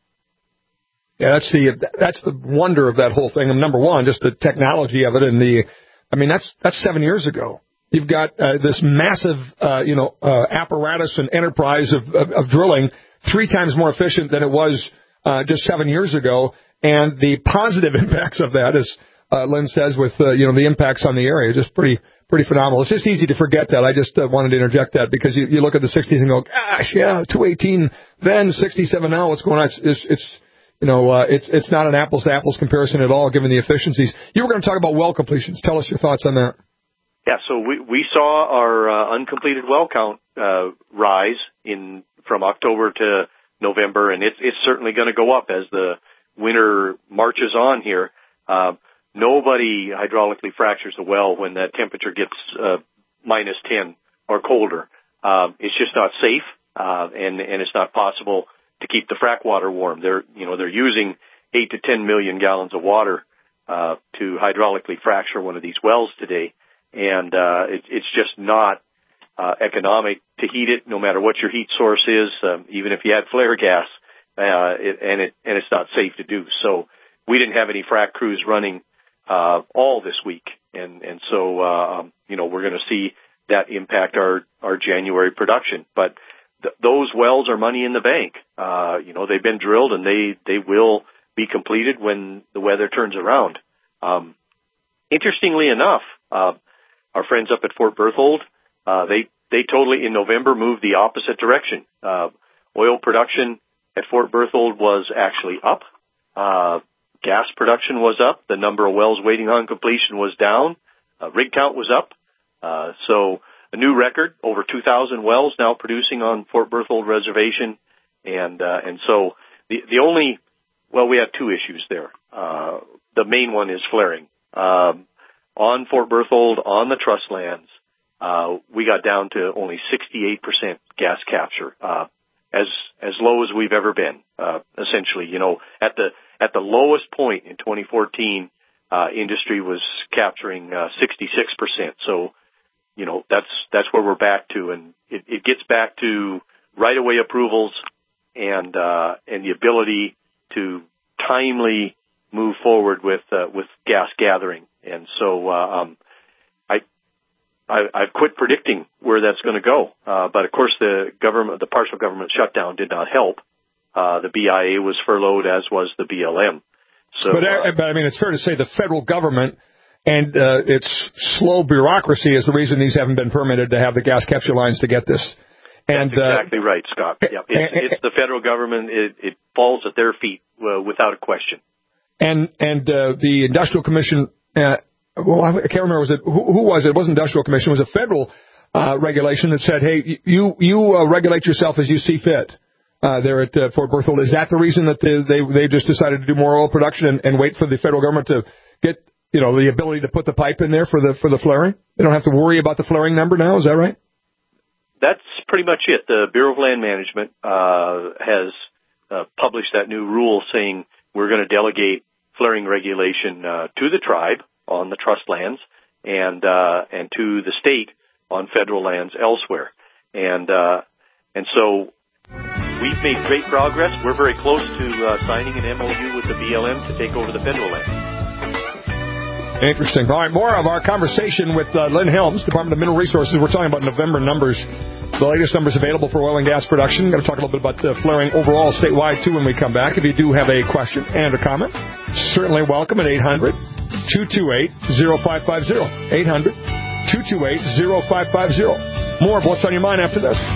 Yeah, that's the that's the wonder of that whole thing. And number one, just the technology of it, and the, I mean, that's that's seven years ago. You've got uh, this massive, uh, you know, uh, apparatus and enterprise of, of, of drilling, three times more efficient than it was uh, just seven years ago, and the positive impacts of that, as uh, Lynn says, with uh, you know the impacts on the area, just pretty pretty phenomenal. It's just easy to forget that. I just uh, wanted to interject that because you, you look at the sixties and go, gosh, yeah, two eighteen then, sixty-seven now. What's going on? It's, it's, it's You know, uh, it's it's not an apples-to-apples comparison at all, given the efficiencies. You were going to talk about well completions. Tell us your thoughts on that. Yeah, so we we saw our uh, uncompleted well count uh, rise in from October to November, and it's it's certainly going to go up as the winter marches on here. Uh, nobody hydraulically fractures a well when that temperature gets uh, minus ten or colder. Uh, it's just not safe, uh, and and it's not possible to keep the frack water warm. They're, you know, they're using eight to ten million gallons of water, uh, to hydraulically fracture one of these wells today. And, uh, it, it's just not, uh, economic to heat it, no matter what your heat source is, um, even if you had flare gas, uh, it, and it, and it's not safe to do. So we didn't have any frack crews running, uh, all this week. And, and so, uh, um, you know, we're going to see that impact our, our January production. But, Th- those wells are money in the bank. Uh, you know, they've been drilled and they, they will be completed when the weather turns around. Um, interestingly enough, uh, our friends up at Fort Berthold, uh, they, they totally in November moved the opposite direction. Uh, oil production at Fort Berthold was actually up. Uh, gas production was up. The number of wells waiting on completion was down. Uh, rig count was up. Uh, so, a new record, over two thousand wells now producing on Fort Berthold Reservation. And, uh, and so the, the only, well, we have two issues there. Uh, the main one is flaring. Um, on Fort Berthold, on the trust lands, uh, we got down to only sixty-eight percent gas capture, uh, as, as low as we've ever been, uh, essentially. You know, at the, at the lowest point in twenty fourteen, uh, industry was capturing, uh, sixty-six percent. So, you know, that's, that's where we're back to. And it, it gets back to right-of-way approvals and, uh, and the ability to timely move forward with, uh, with gas gathering. And so, uh, um, I, I, I've quit predicting where that's going to go. Uh, but of course the government, the partial government shutdown did not help. Uh, the B I A was furloughed, as was the B L M. So, but, uh, but I mean, it's fair to say the federal government and uh, its slow bureaucracy is the reason these haven't been permitted to have the gas capture lines to get this. And that's exactly uh, right, Scott. Yeah, it's, it's the federal government. It, it falls at their feet uh, without a question. And and uh, the Industrial Commission, uh, well, I can't remember, was it who, who was it? It wasn't Industrial Commission. It was a federal uh, regulation that said, hey, you you uh, regulate yourself as you see fit. Uh, there at uh, Fort Berthold. Is that the reason that they they, they just decided to do more oil production and, and wait for the federal government to get, you know, the ability to put the pipe in there for the for the flaring? They don't have to worry about the flaring number now, is that right? That's pretty much it. The Bureau of Land Management uh, has uh, published that new rule saying we're going to delegate flaring regulation uh, to the tribe on the trust lands and uh, and to the state on federal lands elsewhere. And uh, and so we've made great progress. We're very close to uh, signing an M O U with the B L M to take over the federal land. Interesting. All right, more of our conversation with uh, Lynn Helms, Department of Mineral Resources. We're talking about November numbers, the latest numbers available for oil and gas production. We're going to talk a little bit about uh, flaring overall statewide, too, when we come back. If you do have a question and a comment, certainly welcome at eight hundred, two two eight, oh five five oh. eight hundred, two two eight, oh five five oh. More of What's on Your Mind after this.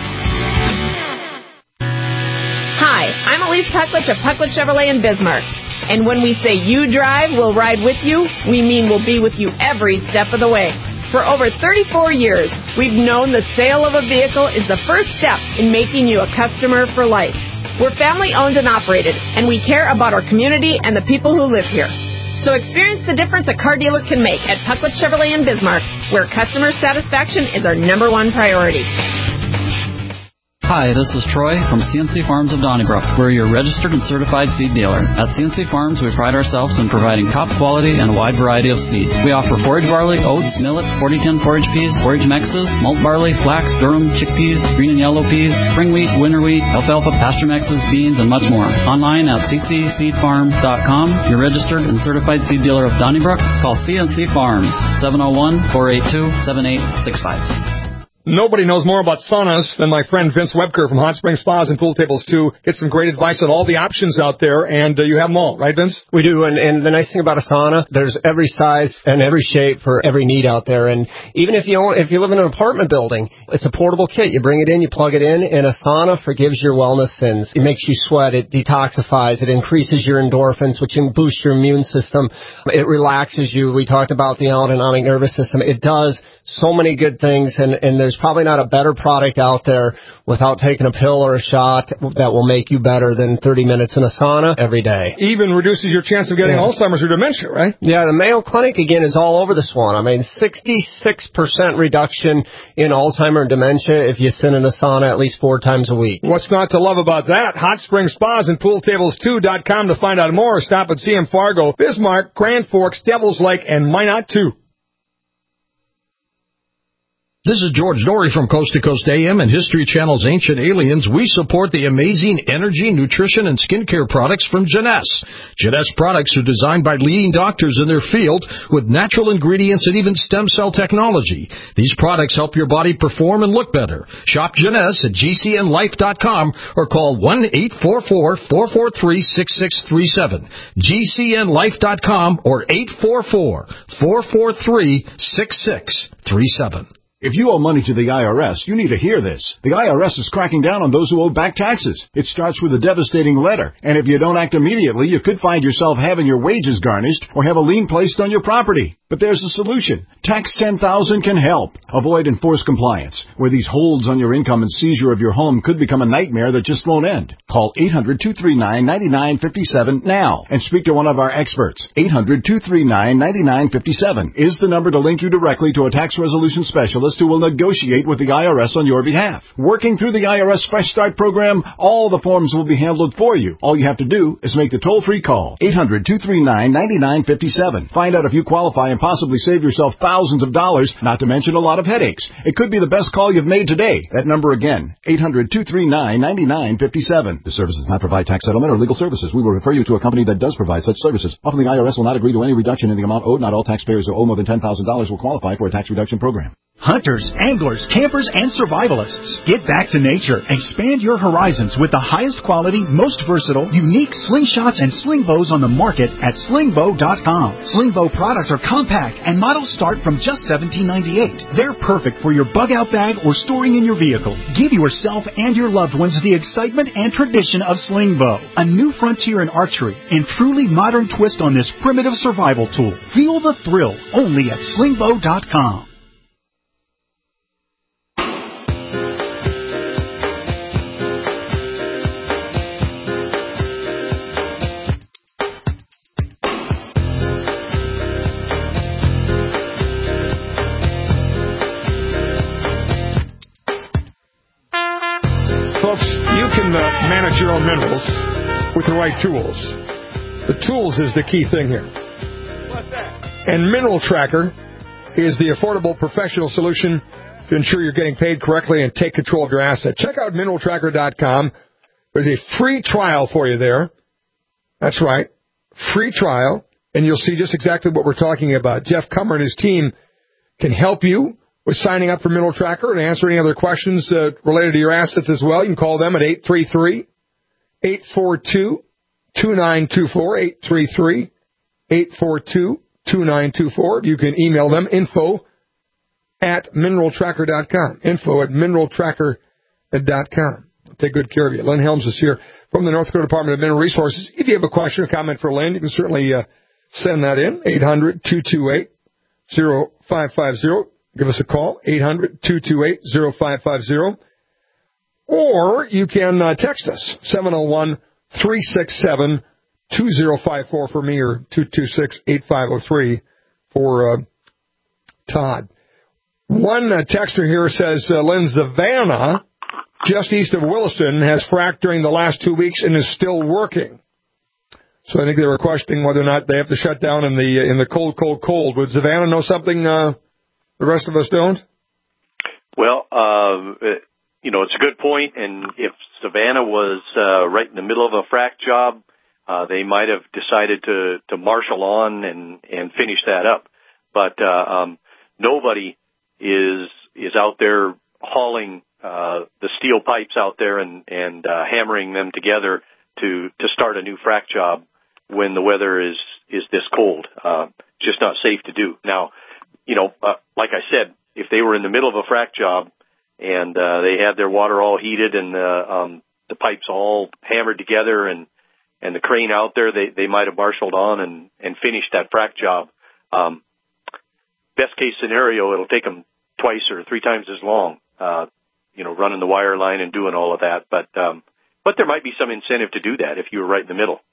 Hi, I'm Elise Puckwich of Puckwich Chevrolet in Bismarck. And when we say you drive, we'll ride with you, we mean we'll be with you every step of the way. For over thirty-four years, we've known the sale of a vehicle is the first step in making you a customer for life. We're family owned and operated, and we care about our community and the people who live here. So experience the difference a car dealer can make at Puckwich Chevrolet in Bismarck, where customer satisfaction is our number one priority. Hi, this is Troy from C N C Farms of Donnybrook. We're your registered and certified seed dealer. At C N C Farms, we pride ourselves in providing top quality and a wide variety of seed. We offer forage barley, oats, millet, forty ten forage peas, forage mixes, malt barley, flax, durum, chickpeas, green and yellow peas, spring wheat, winter wheat, alfalfa, pasture mixes, beans, and much more. Online at c c seed farm dot com. Your registered and certified seed dealer of Donnybrook. Call C N C Farms, seven oh one, four eight two, seven eight six five. Nobody knows more about saunas than my friend Vince Webker from Hot Spring Spas and Pool Tables, too. Get some great advice on all the options out there, and uh, you have them all, right, Vince? We do, and, and the nice thing about a sauna, there's every size and every shape for every need out there. And even if you own, if you live in an apartment building, it's a portable kit. You bring it in, you plug it in, and a sauna forgives your wellness sins. It makes you sweat, it detoxifies, it increases your endorphins, which can boost your immune system. It relaxes you. We talked about the autonomic nervous system. It does so many good things, and, and there's probably not a better product out there without taking a pill or a shot that will make you better than thirty minutes in a sauna every day. Even reduces your chance of getting yeah. Alzheimer's or dementia, right? Yeah, the Mayo Clinic, again, is all over this one. I mean, sixty-six percent reduction in Alzheimer and dementia if you sit in a sauna at least four times a week. What's not to love about that? Hot Spring Spas and Pool Tables two dot com to find out more. Stop at C M Fargo, Bismarck, Grand Forks, Devils Lake, and Minot, too. This is George Norrie from Coast to Coast A M and History Channel's Ancient Aliens. We support the amazing energy, nutrition, and skincare products from Jeunesse. Jeunesse products are designed by leading doctors in their field with natural ingredients and even stem cell technology. These products help your body perform and look better. Shop Jeunesse at G C N life dot com or call one eight four four, four four three, six six three seven. G C N life dot com or eight four four, four four three, six six three seven. If you owe money to the I R S, you need to hear this. The I R S is cracking down on those who owe back taxes. It starts with a devastating letter, and if you don't act immediately, you could find yourself having your wages garnished or have a lien placed on your property. But there's a solution. Tax ten thousand can help. Avoid enforced compliance, where these holds on your income and seizure of your home could become a nightmare that just won't end. Call eight hundred, two three nine, nine nine five seven now and speak to one of our experts. eight hundred, two three nine, nine nine five seven is the number to link you directly to a tax resolution specialist who will negotiate with the I R S on your behalf. Working through the I R S Fresh Start program, all the forms will be handled for you. All you have to do is make the toll-free call. eight hundred, two three nine, nine nine five seven. Find out if you qualify and possibly save yourself thousands of dollars, not to mention a lot of headaches. It could be the best call you've made today. That number again, eight hundred, two three nine, nine nine five seven. The service does not provide tax settlement or legal services. We will refer you to a company that does provide such services. Often the I R S will not agree to any reduction in the amount owed. Not all taxpayers who owe more than ten thousand dollars will qualify for a tax reduction program. Hunters, anglers, campers, and survivalists. Get back to nature. Expand your horizons with the highest quality, most versatile, unique slingshots and sling bows on the market at sling bow dot com. Sling bow products are compact and models start from just seventeen ninety-eight. They're perfect for your bug out bag or storing in your vehicle. Give yourself and your loved ones the excitement and tradition of sling bow, a new frontier in archery and truly modern twist on this primitive survival tool. Feel the thrill only at sling bow dot com. Folks, you can uh, manage your own minerals with the right tools. The tools is the key thing here. What's that? And Mineral Tracker is the affordable professional solution to ensure you're getting paid correctly and take control of your assets. Check out mineral tracker dot com. There's a free trial for you there. That's right. Free trial. And you'll see just exactly what we're talking about. Jeff Kummer and his team can help you with signing up for Mineral Tracker and answer any other questions uh, related to your assets as well. You can call them at eight three three, eight four two, two nine two four, eight three three, eight four two, two nine two four. You can email them, info at mineral tracker dot com, info at mineral tracker dot com. Take good care of you. Lynn Helms is here from the North Dakota Department of Mineral Resources. If you have a question or comment for Lynn, you can certainly uh, send that in, eight hundred, two two eight, zero five five zero. Give us a call, eight hundred, two two eight, zero five five zero. Or you can uh, text us, seven oh one, three six seven, two oh five four for me or two two six, eight five oh three for uh, Todd. One uh, texter here says, uh, Lynn, Savannah just east of Williston has fracked during the last two weeks and is still working. So I think they were questioning whether or not they have to shut down in the in the cold, cold, cold. Would Savannah know something uh, the rest of us don't? Well, uh, you know, it's a good point, and if Savannah was uh, right in the middle of a frack job, uh, they might have decided to, to marshal on and, and finish that up. But uh, um, nobody is is out there hauling uh, the steel pipes out there and, and uh, hammering them together to, to start a new frack job when the weather is, is this cold. Uh, just not safe to do. Now, you know, uh, like I said, if they were in the middle of a frack job and uh, they had their water all heated and uh, um, the pipes all hammered together and, and the crane out there, they, they might have marshaled on and, and finished that frack job. Um, best case scenario, it'll take them twice or three times as long, uh, you know, running the wire line and doing all of that. But um, but there might be some incentive to do that if you were right in the middle.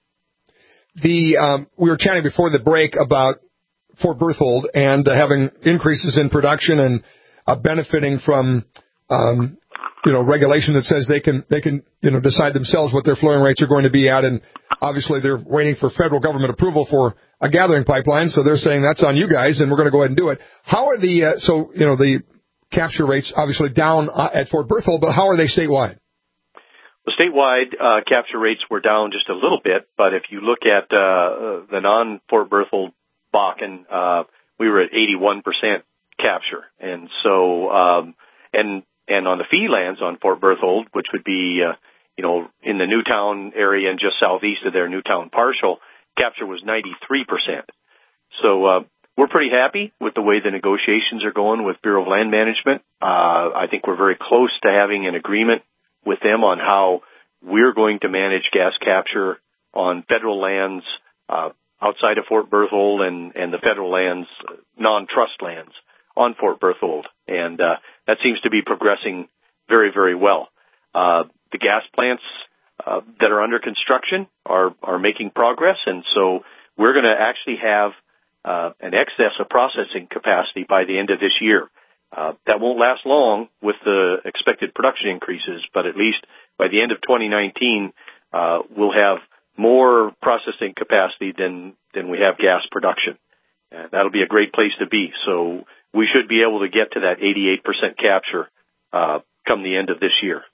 The um, we were chatting before the break about Fort Berthold and uh, having increases in production and uh, benefiting from um, you know regulation that says they can they can you know decide themselves what their flowing rates are going to be at, and obviously they're waiting for federal government approval for a gathering pipeline, so they're saying that's on you guys, and we're going to go ahead and do it. How are the uh, so you know the capture rates obviously down uh, at Fort Berthold, but how are they statewide? The statewide uh, capture rates were down just a little bit, but if you look at uh, the non-Fort Berthold Bakken, uh, we were at eighty-one percent capture. And so, um, and and on the fee lands on Fort Berthold, which would be, uh, you know, in the Newtown area and just southeast of their Newtown partial, capture was ninety-three percent. So uh, we're pretty happy with the way the negotiations are going with Bureau of Land Management. Uh, I think we're very close to having an agreement with them on how we're going to manage gas capture on federal lands uh, outside of Fort Berthold and, and the federal lands, non-trust lands on Fort Berthold. And uh, that seems to be progressing very, very well. Uh, the gas plants uh, that are under construction are, are making progress, and so we're going to actually have uh, an excess of processing capacity by the end of this year. Uh, that won't last long with the expected production increases, but at least by the end of twenty nineteen, uh, we'll have more processing capacity than, than we have gas production. Uh, that'll be a great place to be. So we should be able to get to that eighty-eight percent capture uh, come the end of this year.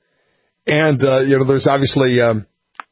And, uh, you know, there's obviously um,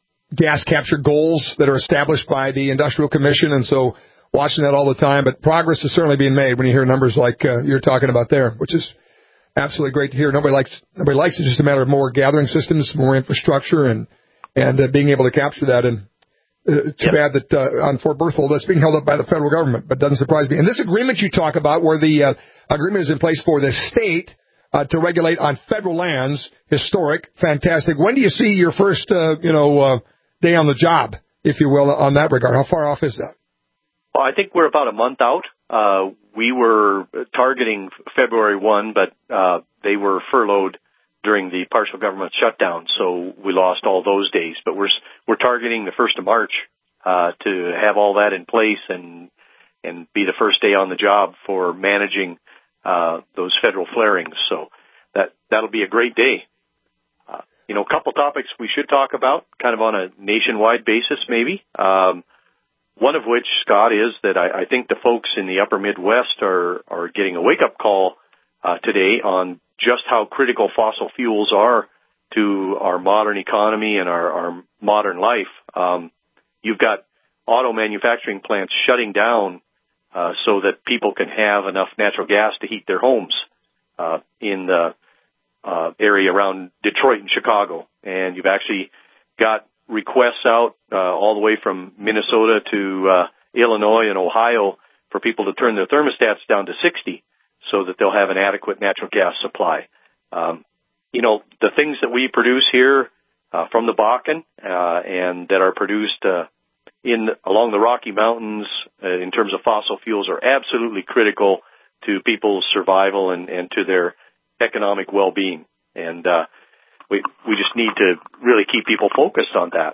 gas capture goals that are established by the Industrial Commission, and so watching that all the time, but progress is certainly being made when you hear numbers like uh, you're talking about there, which is absolutely great to hear. Nobody likes nobody likes it. It's just a matter of more gathering systems, more infrastructure, and and uh, being able to capture that. And uh, too yep. bad that uh, on Fort Berthold that's being held up by the federal government, but doesn't surprise me. And this agreement you talk about, where the uh, agreement is in place for the state uh, to regulate on federal lands, historic, fantastic. When do you see your first uh, you know uh, day on the job, if you will, on that regard? How far off is that? Well, I think we're about a month out. Uh, we were targeting February first, but uh, they were furloughed during the partial government shutdown, so we lost all those days. But we're we're targeting the first of March uh, to have all that in place and and be the first day on the job for managing uh, those federal flarings. So that that'll be a great day. Uh, you know, a couple topics we should talk about, kind of on a nationwide basis, maybe. Um, One of which, Scott, is that I, I think the folks in the upper Midwest are, are getting a wake-up call uh, today on just how critical fossil fuels are to our modern economy and our, our modern life. Um, you've got auto manufacturing plants shutting down uh, so that people can have enough natural gas to heat their homes uh, in the uh, area around Detroit and Chicago. And you've actually got requests out uh, all the way from Minnesota to uh, Illinois and Ohio for people to turn their thermostats down to sixty so that they'll have an adequate natural gas supply. Um, you know, the things that we produce here uh, from the Bakken uh, and that are produced uh, in along the Rocky Mountains uh, in terms of fossil fuels are absolutely critical to people's survival and, and to their economic well-being. And uh, We we just need to really keep people focused on that.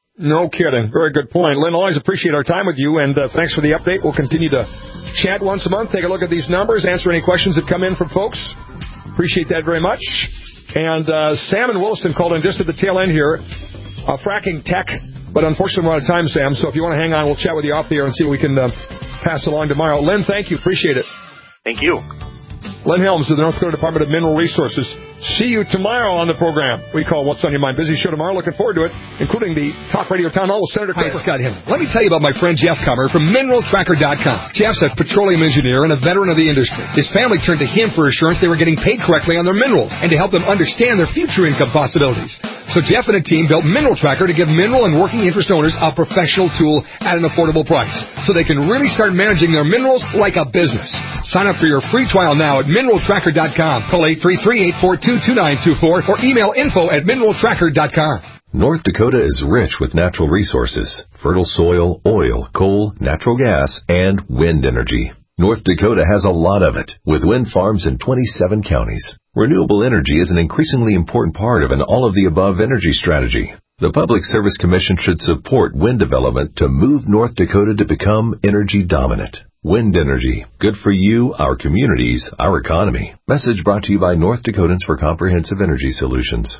No kidding. Very good point. Lynn, always appreciate our time with you, and uh, thanks for the update. We'll continue to chat once a month, take a look at these numbers, answer any questions that come in from folks. Appreciate that very much. And uh, Sam in Williston called in just at the tail end here, uh, fracking tech. But unfortunately, we're out of time, Sam. So if you want to hang on, we'll chat with you off the air and see what we can uh, pass along tomorrow. Len, thank you. Appreciate it. Thank you. Len Helms of the North Dakota Department of Mineral Resources. See you tomorrow on the program. We call What's on Your Mind. Busy show tomorrow. Looking forward to it, including the Talk Radio Town Hall with Senator Hi, Cooper. it's Scott Himmel. Let me tell you about my friend Jeff Comer from Mineral Tracker dot com. Jeff's a petroleum engineer and a veteran of the industry. His family turned to him for assurance they were getting paid correctly on their minerals and to help them understand their future income possibilities. So Jeff and a team built Mineral Tracker to give mineral and working interest owners a professional tool at an affordable price so they can really start managing their minerals like a business. Sign up for your free trial now at Mineral Tracker dot com. Call eight three three, eight four two, two nine two four or email info at Mineral Tracker dot com. North Dakota is rich with natural resources, fertile soil, oil, coal, natural gas, and wind energy. North Dakota has a lot of it, with wind farms in twenty-seven counties. Renewable energy is an increasingly important part of an all-of-the-above energy strategy. The Public Service Commission should support wind development to move North Dakota to become energy dominant. Wind energy. Good for you, our communities, our economy. Message brought to you by North Dakotans for Comprehensive Energy Solutions.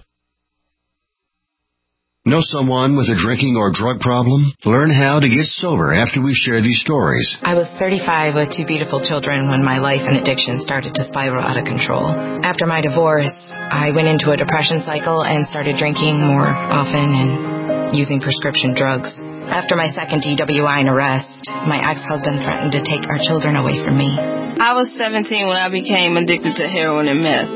Know someone with a drinking or drug problem? Learn how to get sober after we share these stories. I was thirty-five with two beautiful children when my life and addiction started to spiral out of control. After my divorce, I went into a depression cycle and started drinking more often and using prescription drugs. After my second D W I and arrest, my ex-husband threatened to take our children away from me. I was seventeen when I became addicted to heroin and meth.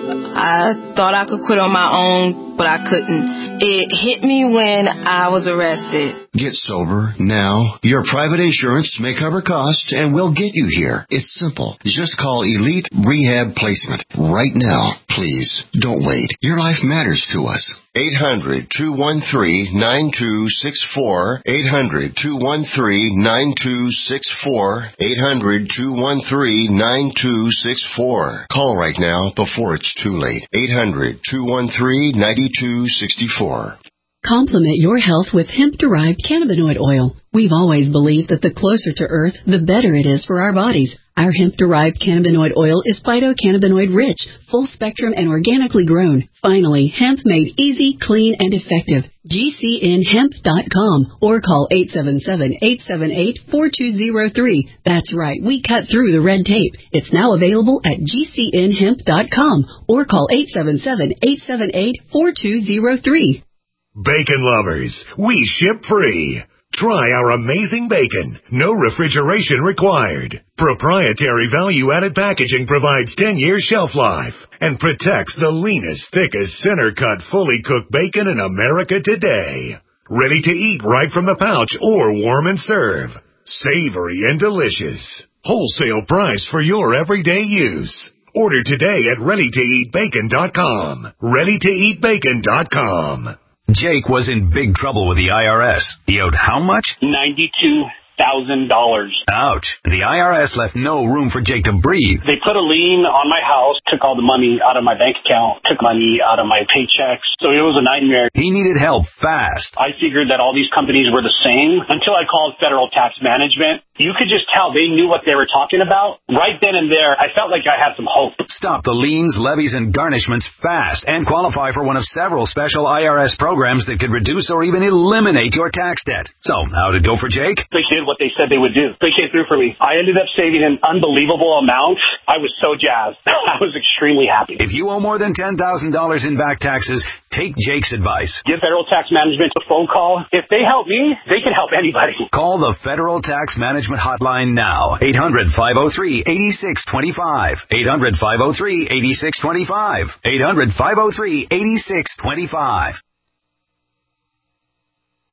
I thought I could quit on my own, but I couldn't. It hit me when I was arrested. Get sober now. Your private insurance may cover costs and we'll get you here. It's simple. Just call Elite Rehab Placement right now. Please, don't wait. Your life matters to us. eight hundred, two one three, nine two six four. eight hundred, two one three, nine two six four. eight hundred, two one three, nine two six four. Call right now before it's too late. eight hundred, two one three, nine two six four. Complement your health with hemp-derived cannabinoid oil. We've always believed that the closer to Earth, the better it is for our bodies. Our hemp-derived cannabinoid oil is phytocannabinoid-rich, full-spectrum, and organically grown. Finally, hemp made easy, clean, and effective. G C N hemp dot com or call eight seven seven, eight seven eight, four two zero three. That's right, we cut through the red tape. It's now available at G C N hemp dot com or call eight seven seven, eight seven eight, four two zero three. Bacon lovers, we ship free. Try our amazing bacon. No refrigeration required. Proprietary value-added packaging provides ten years shelf life and protects the leanest, thickest, center-cut, fully cooked bacon in America today. Ready to eat right from the pouch or warm and serve. Savory and delicious. Wholesale price for your everyday use. Order today at ready to eat bacon dot com. ready to eat bacon dot com. Jake was in big trouble with the I R S. He owed how much? ninety-two thousand dollars. Ouch. The I R S left no room for Jake to breathe. They put a lien on my house, took all the money out of my bank account, took money out of my paychecks. So it was a nightmare. He needed help fast. I figured that all these companies were the same until I called Federal Tax Management. You could just tell they knew what they were talking about. Right then and there, I felt like I had some hope. Stop the liens, levies, and garnishments fast and qualify for one of several special I R S programs that could reduce or even eliminate your tax debt. So, how'd it go for Jake? They did what they said they would do. They came through for me. I ended up saving an unbelievable amount. I was so jazzed. I was extremely happy. If you owe more than ten thousand dollars in back taxes, take Jake's advice. Give Federal Tax Management a phone call. If they help me, they can help anybody. Call the Federal Tax Management Hotline now. eight hundred, five oh three, eight six two five. eight hundred, five oh three, eight six two five. eight hundred, five oh three, eight six two five.